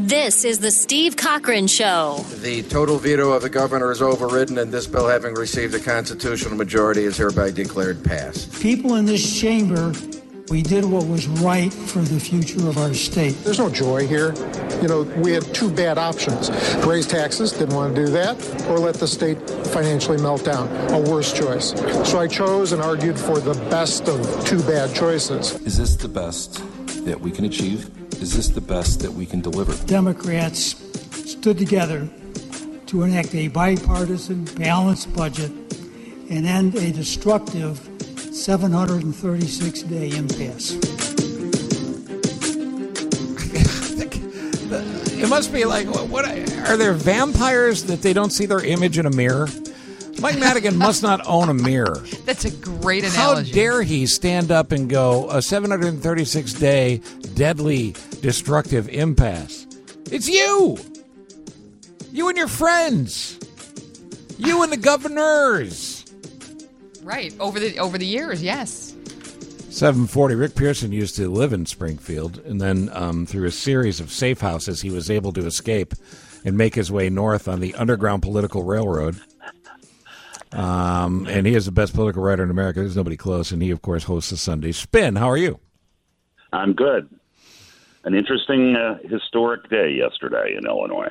This is the Steve Cochran Show. The total veto of the governor is overridden, and this bill, having received a constitutional majority, is hereby declared passed. People in this chamber, we did what was right for the future of our state. There's no joy here. You know, we had two bad options. Raise taxes, didn't want to do that, or let the state financially melt down. A worse choice. So I chose and argued for the best of two bad choices. Is this the best that we can achieve? Is this the best that we can deliver? Democrats stood together to enact a bipartisan, balanced budget and end a destructive 736-day impasse. It must be like, what are there vampires that they don't see their image in a mirror? Mike Madigan must not own a mirror. That's a great analogy. How dare he stand up and go, a 736-day deadly, destructive impasse? It's you! You and your friends! You and the governors! Right, over the years, yes. 740. Rick Pearson used to live in Springfield, and then through a series of safe houses, he was able to escape and make his way north on the Underground Political Railroad. And he is the best political writer in America. There's nobody close, and he, of course, hosts the Sunday Spin. How are you? I'm good. An interesting historic day yesterday in Illinois.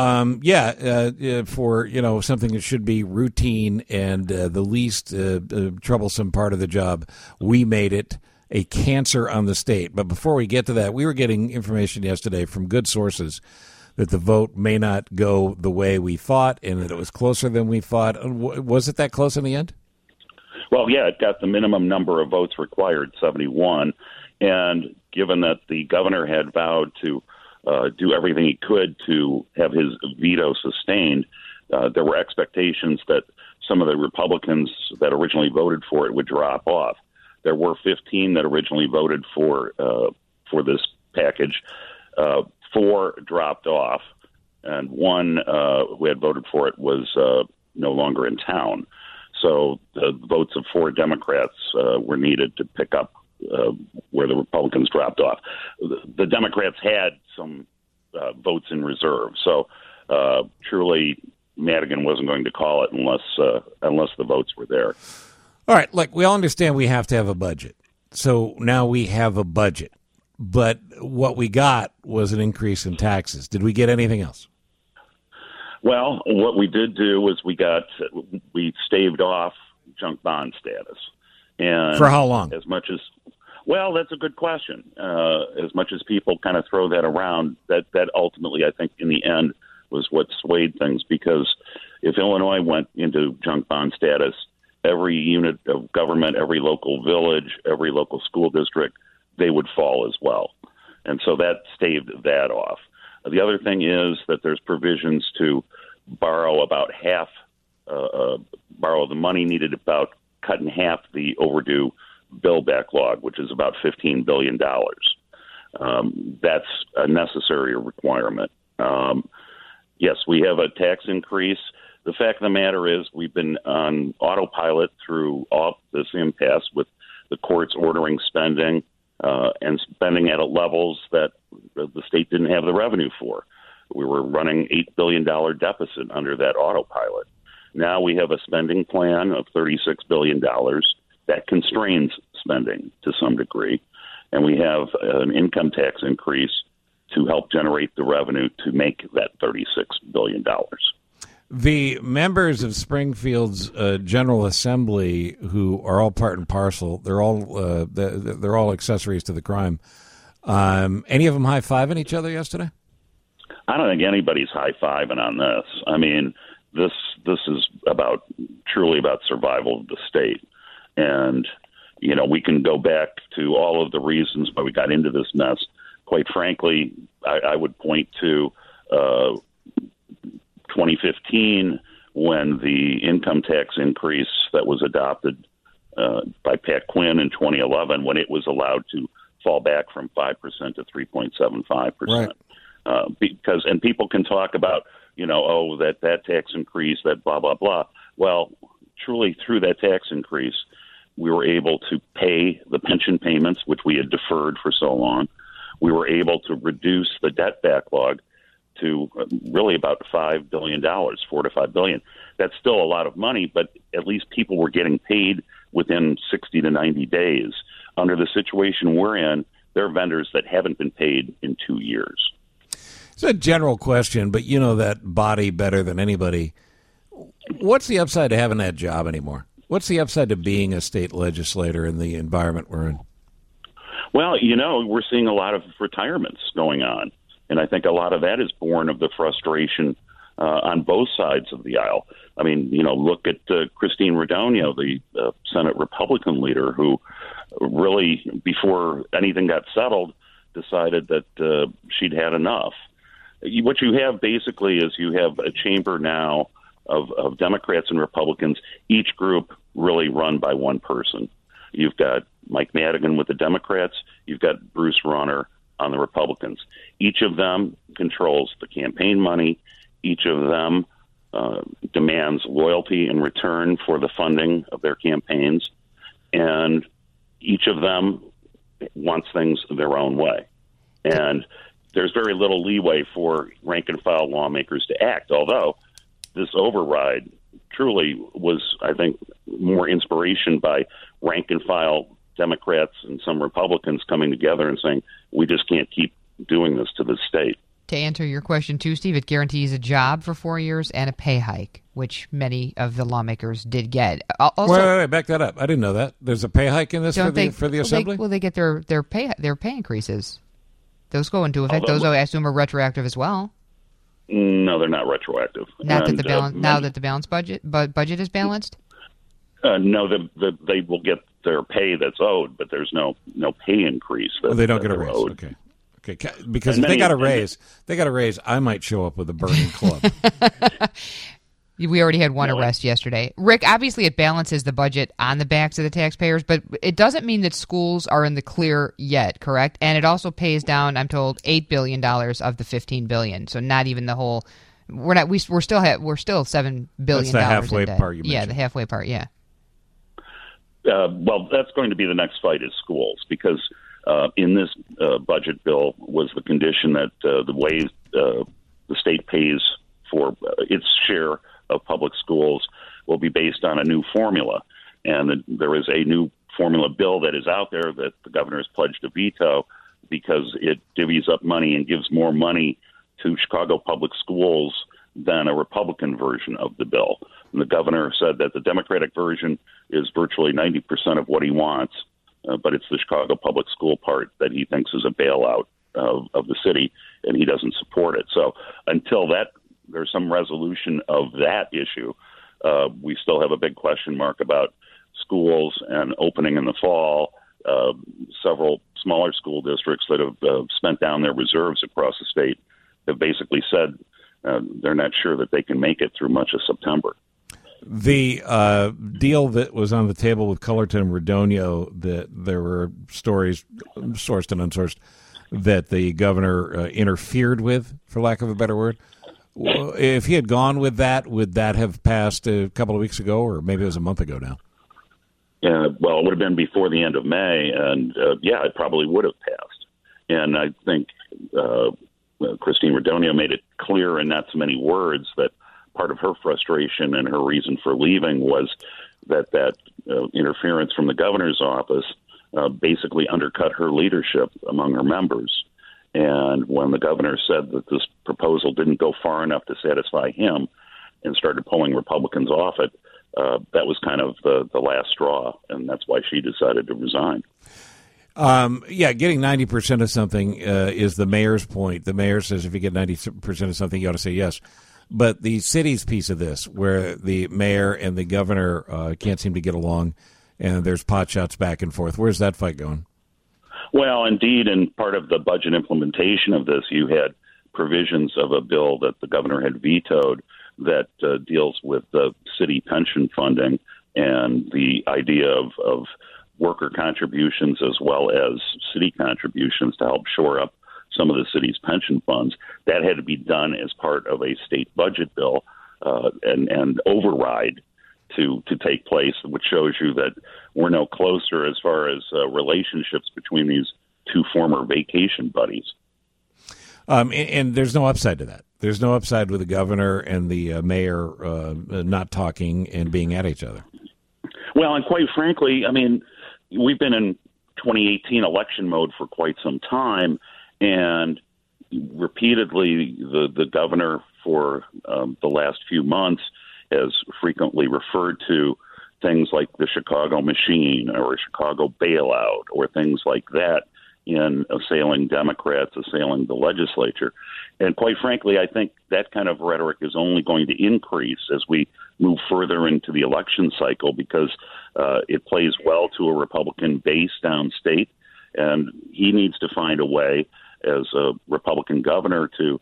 For something that should be routine and the least troublesome part of the job, we made it a cancer on the state. But before we get to that, we were getting information yesterday from good sources that the vote may not go the way we thought and that it was closer than we thought. Was it that close in the end? Well, yeah, it got the minimum number of votes required, 71. And given that the governor had vowed to do everything he could to have his veto sustained, there were expectations that some of the Republicans that originally voted for it would drop off. There were 15 that originally voted for this package. 4 dropped off, and one who had voted for it was no longer in town. So the votes of 4 Democrats were needed to pick up where the Republicans dropped off. The Democrats had some votes in reserve, so truly Madigan wasn't going to call it unless the votes were there. All right, look, we all understand we have to have a budget. So now we have a budget. But what we got was an increase in taxes. Did we get anything else? Well, what we did do was we staved off junk bond status. And for how long? Well, that's a good question. As much as people kind of throw that around, that ultimately, I think, in the end, was what swayed things. Because if Illinois went into junk bond status, every unit of government, every local village, every local school district, they would fall as well. And so that staved that off. The other thing is that there's provisions to borrow about half, borrow the money needed about cut in half the overdue bill backlog, which is about $15 billion. That's a necessary requirement. Yes, we have a tax increase. The fact of the matter is we've been on autopilot through all this impasse with the courts ordering spending and spending at levels that the state didn't have the revenue for. We were running $8 billion deficit under that autopilot. Now we have a spending plan of $36 billion that constrains spending to some degree. And we have an income tax increase to help generate the revenue to make that $36 billion. The members of Springfield's General Assembly, who are all part and parcel, they're all accessories to the crime. Any of them high-fiving each other yesterday? I don't think anybody's high-fiving on this. I mean, this is truly about survival of the state. And, we can go back to all of the reasons why we got into this mess. Quite frankly, I would point to 2015 when the income tax increase that was adopted by Pat Quinn in 2011, when it was allowed to fall back from 5% to 3.75%. Right. And people can talk about, that tax increase, that blah, blah, blah. Well, truly through that tax increase, we were able to pay the pension payments, which we had deferred for so long. We were able to reduce the debt backlog to really about $5 billion, $4 to $5 billion. That's still a lot of money, but at least people were getting paid within 60 to 90 days. Under the situation we're in, there are vendors that haven't been paid in 2 years. It's a general question, but you know that body better than anybody. What's the upside to having that job anymore? What's the upside to being a state legislator in the environment we're in? Well, we're seeing a lot of retirements going on, and I think a lot of that is born of the frustration on both sides of the aisle. I mean, look at Christine Radogno, the Senate Republican leader, who really, before anything got settled, decided that she'd had enough. What you have basically is you have a chamber now of Democrats and Republicans, each group really run by one person. You've got Mike Madigan with the Democrats. You've got Bruce Rauner on the Republicans. Each of them controls the campaign money. Each of them demands loyalty in return for the funding of their campaigns. And each of them wants things their own way. And there's very little leeway for rank-and-file lawmakers to act, although this override truly was, I think, more inspiration by rank-and-file Democrats and some Republicans coming together and saying, we just can't keep doing this to the state. To answer your question, too, Steve, it guarantees a job for 4 years and a pay hike, which many of the lawmakers did get. Also, wait, back that up. I didn't know that. There's a pay hike in this for the Assembly? They get their pay increases. Those go into effect. Those, I assume, are retroactive as well. No, they're not retroactive. Now that the balance budget is balanced. No, they will get their pay that's owed, but there's no pay increase. They don't get a raise. Owed. Okay, because if they got a raise, I might show up with a burning club. We already had one arrest yesterday. Rick, obviously it balances the budget on the backs of the taxpayers, but it doesn't mean that schools are in the clear yet, correct? And it also pays down, I'm told, $8 billion of the $15 billion. So not even the whole. We're still $7 billion. That's the halfway in debt. part you mentioned. Yeah, the halfway part. Yeah. Well, that's going to be the next fight is schools, because in this budget bill was the condition that the way the state pays for its share of public schools will be based on a new formula. And there is a new formula bill that is out there that the governor has pledged to veto because it divvies up money and gives more money to Chicago public schools than a Republican version of the bill. And the governor said that the Democratic version is virtually 90% of what he wants, but it's the Chicago public school part that he thinks is a bailout of the city, and he doesn't support it. So until there's some resolution of that issue, we still have a big question mark about schools and opening in the fall. Several smaller school districts that have spent down their reserves across the state have basically said they're not sure that they can make it through much of September. The deal that was on the table with Cullerton and Radogno, that there were stories, sourced and unsourced, that the governor interfered with, for lack of a better word. If he had gone with that, would that have passed a couple of weeks ago, or maybe it was a month ago now? Well, it would have been before the end of May, and it probably would have passed. And I think Christine Radogno made it clear in not so many words that part of her frustration and her reason for leaving was that interference from the governor's office basically undercut her leadership among her members. And when the governor said that this proposal didn't go far enough to satisfy him and started pulling Republicans off it, that was kind of the last straw, and that's why she decided to resign. Getting 90% of something is the mayor's point. The mayor says if you get 90% of something, you ought to say yes. But the city's piece of this, where the mayor and the governor can't seem to get along, and there's pot shots back and forth, where's that fight going? Well, indeed, in part of the budget implementation of this, you had provisions of a bill that the governor had vetoed that deals with the city pension funding and the idea of worker contributions as well as city contributions to help shore up some of the city's pension funds. That had to be done as part of a state budget bill and override to take place, which shows you that we're no closer as far as relationships between these two former vacation buddies. And there's no upside to that. There's no upside with the governor and the mayor not talking and being at each other. Well, and quite frankly, I mean, we've been in 2018 election mode for quite some time, and repeatedly the governor for the last few months has frequently referred to things like the Chicago machine or a Chicago bailout or things like that in assailing Democrats, assailing the legislature. And quite frankly, I think that kind of rhetoric is only going to increase as we move further into the election cycle because it plays well to a Republican base downstate, and he needs to find a way as a Republican governor to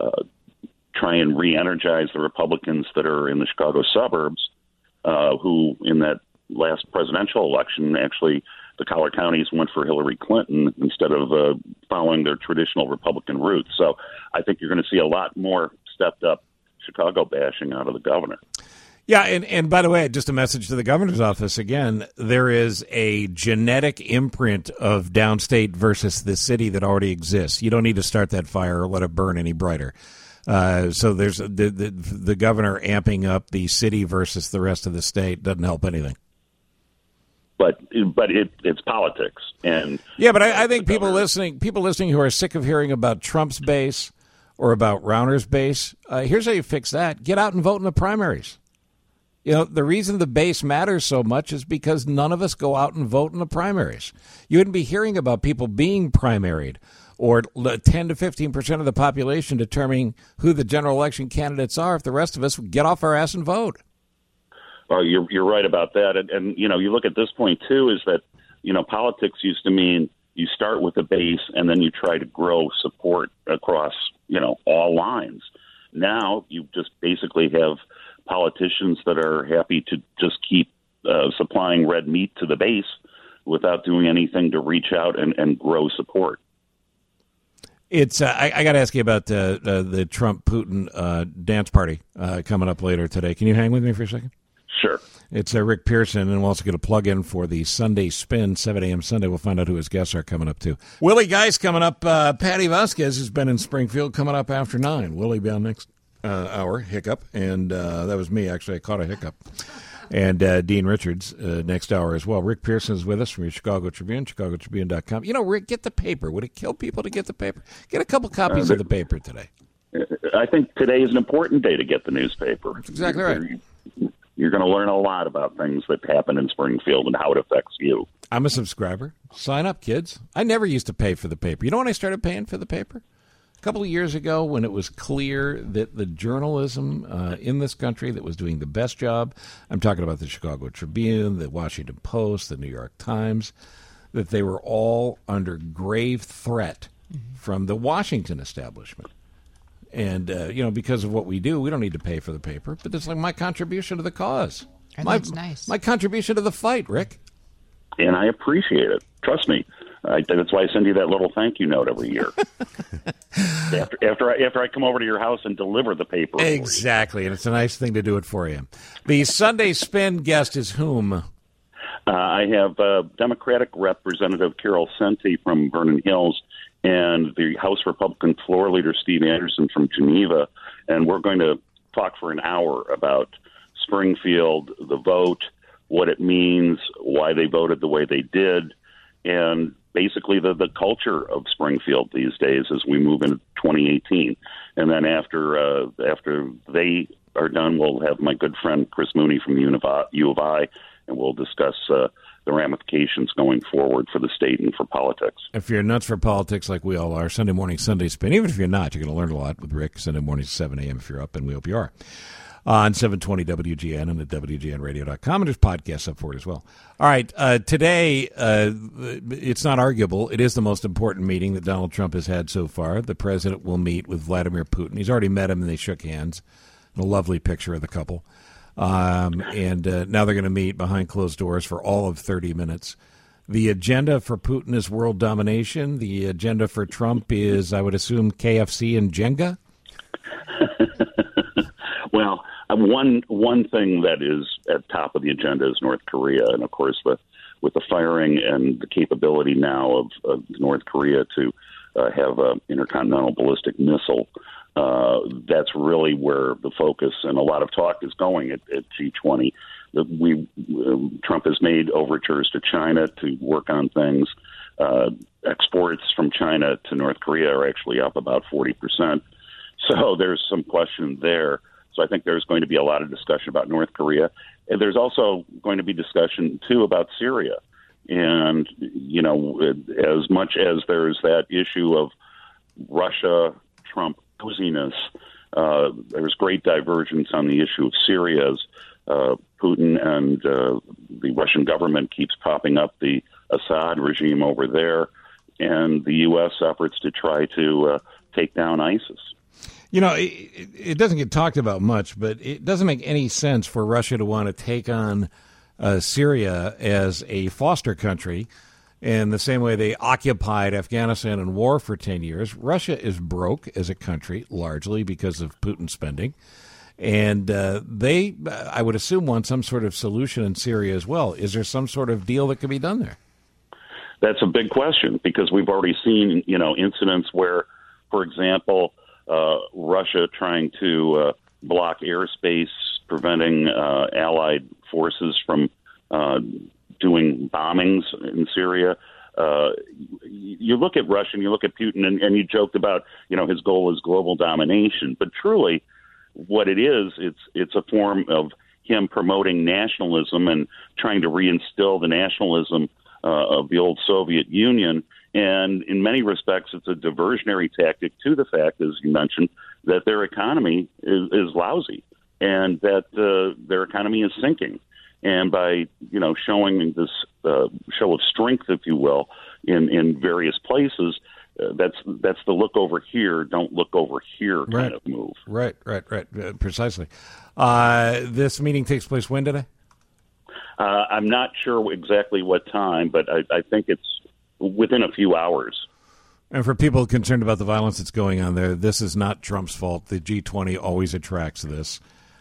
try and re-energize the Republicans that are in the Chicago suburbs, who in that last presidential election, actually the Collar counties went for Hillary Clinton instead of following their traditional Republican roots. So I think you're going to see a lot more stepped up Chicago bashing out of the governor. Yeah, and by the way, just a message to the governor's office again, there is a genetic imprint of downstate versus the city that already exists. You don't need to start that fire or let it burn any brighter. So there's the governor amping up the city versus the rest of the state doesn't help anything. But it's politics, and yeah. But I think people listening who are sick of hearing about Trump's base or about Rauner's base, here's how you fix that: get out and vote in the primaries. You know, the reason the base matters so much is because none of us go out and vote in the primaries. You wouldn't be hearing about people being primaried or 10 to 15% of the population determining who the general election candidates are if the rest of us would get off our ass and vote. Well, you're right about that. And you know, you look at this point, too, is that, you know, politics used to mean you start with a base and then you try to grow support across, you know, all lines. Now you just basically have politicians that are happy to just keep supplying red meat to the base without doing anything to reach out and grow support. It's I got to ask you about the Trump-Putin dance party coming up later today. Can you hang with me for a second? Sure. It's Rick Pearson, and we'll also get a plug-in for the Sunday Spin, 7 a.m. Sunday. We'll find out who his guests are coming up, too. Willie Geist coming up. Patty Vasquez has been in Springfield coming up after 9. Willie be on next hour, hiccup, and that was me, actually. I caught a hiccup. And Dean Richards next hour as well. Rick Pearson is with us from your Chicago Tribune, chicagotribune.com. You know, Rick, get the paper. Would it kill people to get the paper? Get a couple copies of the paper today. I think today is an important day to get the newspaper. That's exactly right. You're going to learn a lot about things that happen in Springfield and how it affects you. I'm a subscriber. Sign up, kids. I never used to pay for the paper. You know when I started paying for the paper? A couple of years ago, when it was clear that the journalism in this country that was doing the best job, I'm talking about the Chicago Tribune, the Washington Post, the New York Times, that they were all under grave threat from the Washington establishment. And, you know, because of what we do, we don't need to pay for the paper. But it's like my contribution to the cause. That's nice. My contribution to the fight, Rick. And I appreciate it. Trust me. That's why I send you that little thank you note every year. after I come over to your house and deliver the paper. Exactly. And it's a nice thing to do it for you. The Sunday Spin guest is whom? I have Democratic Representative Carol Senti from Vernon Hills and the House Republican floor leader Steve Anderson from Geneva, and we're going to talk for an hour about Springfield, the vote, what it means, why they voted the way they did, and basically the culture of Springfield these days as we move into 2018. And then after they are done, we'll have my good friend Chris Mooney from U of I, and we'll discuss the ramifications going forward for the state and for politics. If you're nuts for politics like we all are, Sunday morning, Sunday Spin. Even if you're not, you're going to learn a lot with Rick. Sunday mornings at 7 a.m. if you're up, and we hope you are. On 720 WGN and at WGNradio.com, and there's podcasts up for it as well. All right, today, it's not arguable. It is the most important meeting that Donald Trump has had so far. The president will meet with Vladimir Putin. He's already met him, and they shook hands. A lovely picture of the couple. And now they're going to meet behind closed doors for all of 30 minutes. The agenda for Putin is world domination. The agenda for Trump is, I would assume, KFC and Jenga? Well, one thing that is at top of the agenda is North Korea. And, of course, with the firing and the capability now of North Korea to have an intercontinental ballistic missile. That's really where the focus and a lot of talk is going at G20. Trump has made overtures to China to work on things. Exports from China to North Korea are actually up about 40%. So there's some question there. So I think there's going to be a lot of discussion about North Korea. And there's also going to be discussion, too, about Syria. And, as much as there's that issue of Russia-Trump coziness, there's great divergence on the issue of Syria as Putin and the Russian government keeps propping up the Assad regime over there, and the U.S. efforts to try to take down ISIS. It doesn't get talked about much, but it doesn't make any sense for Russia to want to take on Syria as a foster country in the same way they occupied Afghanistan and war for 10 years. Russia is broke as a country, largely because of Putin's spending. And they, I would assume, want some sort of solution in Syria as well. Is there some sort of deal that can be done there? That's a big question because we've already seen, incidents where, for example, Russia trying to block airspace, preventing Allied forces from doing bombings in Syria. You look at Russia and you look at Putin, and you joked about, his goal is global domination. But truly, what it is, it's a form of him promoting nationalism and trying to reinstill the nationalism of the old Soviet Union. And in many respects, it's a diversionary tactic to the fact, as you mentioned, that their economy is lousy and that their economy is sinking. And by, showing this show of strength, if you will, in various places, that's the look over here, don't look over here kind of move. Right. Precisely. This meeting takes place when today? I'm not sure exactly what time, but I think it's within a few hours. And for people concerned about the violence that's going on there, this is not Trump's fault. The G20 always attracts this.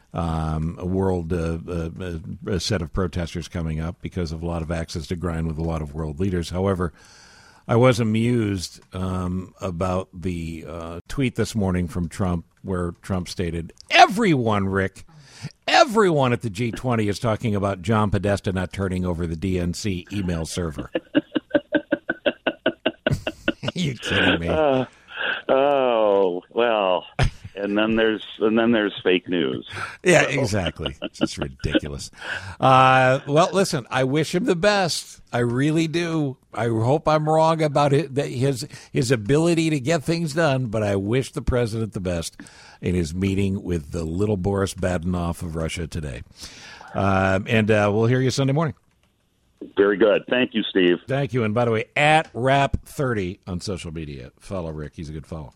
A set of protesters coming up because of a lot of axes to grind with a lot of world leaders. However, I was amused about the tweet this morning from Trump where Trump stated, everyone at the G20 is talking about John Podesta not turning over the DNC email server. Are you kidding me? Oh, well, and then there's fake news. Yeah, exactly. It's just ridiculous. Well, listen, I wish him the best. I really do. I hope I'm wrong about it, that his ability to get things done, but I wish the president the best in his meeting with the little Boris Badenoff of Russia today. And we'll hear you Sunday morning. Very good. Thank you, Steve. Thank you. And by the way, at Rap30 on social media. Follow Rick. He's a good follow.